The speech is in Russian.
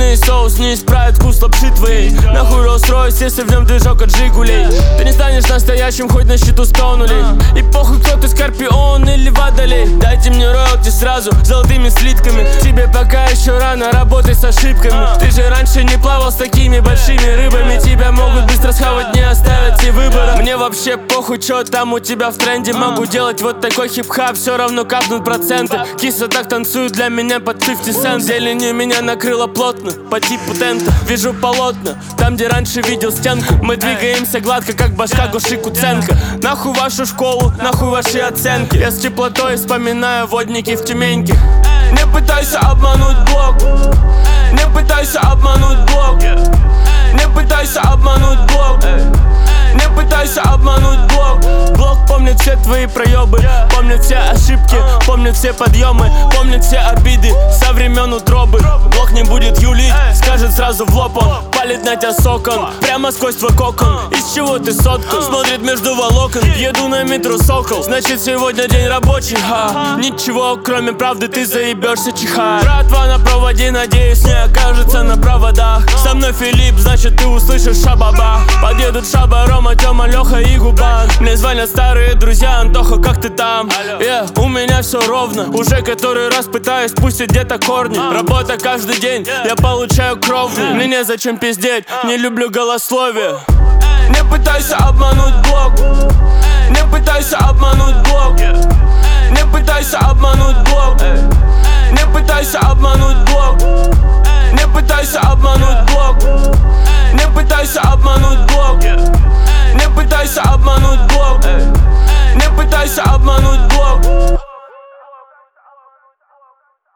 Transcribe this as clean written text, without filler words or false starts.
Сырный соус не исправит вкус лапши твоей. Нахуй Rolls-Royce, если в нем движок от Жигулей. Ты не станешь настоящим, хоть на счету 100 нулей. И похуй, кто ты, Скорпион или Водолей. Дайте мне роялти сразу, золотыми слитками. Тебе пока еще рано, работай с ошибками. Ты же раньше не плавал с такими большими рыбами. Тебя могут быстро схавать, не оставят тебе выбора. Мне вообще похуй, что там у тебя в тренде. Могу делать вот такой хип-хап, все равно капнут проценты. Киса так танцует для меня под 50 цент. Зеленью меня накрыло плотно, по типу тента. Вижу полотна, там где раньше видел стенку. Мы двигаемся гладко, как башка Гоши Куценко. Нахуй вашу школу, нахуй ваши оценки. Я с теплотой вспоминаю водники в Тюменьке. Не пытайся обмануть блок, не пытайся обмануть блок, не пытайся обмануть блок, не пытайся обмануть блок. Блок помнит все твои проебы, помнит все ошибки, помнит все подъемы, помнит все обиды со времен утробы. Блок не будет юлить, скажет сразу в лоб. Он палит на тебя сокон, прямо сквозь твой кокон. Из чего ты соткан? Смотрит между волокон. Еду на метро Сокол, значит сегодня день рабочий. Ничего кроме правды ты заебешься, чихай. Братва на проводе, надеюсь не окажется на проводах. Со мной Филипп, значит ты услышишь шабаба. Подъедут Шаба, Рома, Тёма, Лёха и Губан. Мне звонят старые друзья, Антоха, как ты там? У меня все ровно, уже который раз пытаюсь пустить где-то корни. Работа каждый день, я получаю кровную. Мне незачем пиздеть, не люблю голословие. Не пытайся обмануть блок, не пытайся обмануть блок, не пытайся обмануть блок, не пытайся обмануть блок, не пытайся обмануть блок.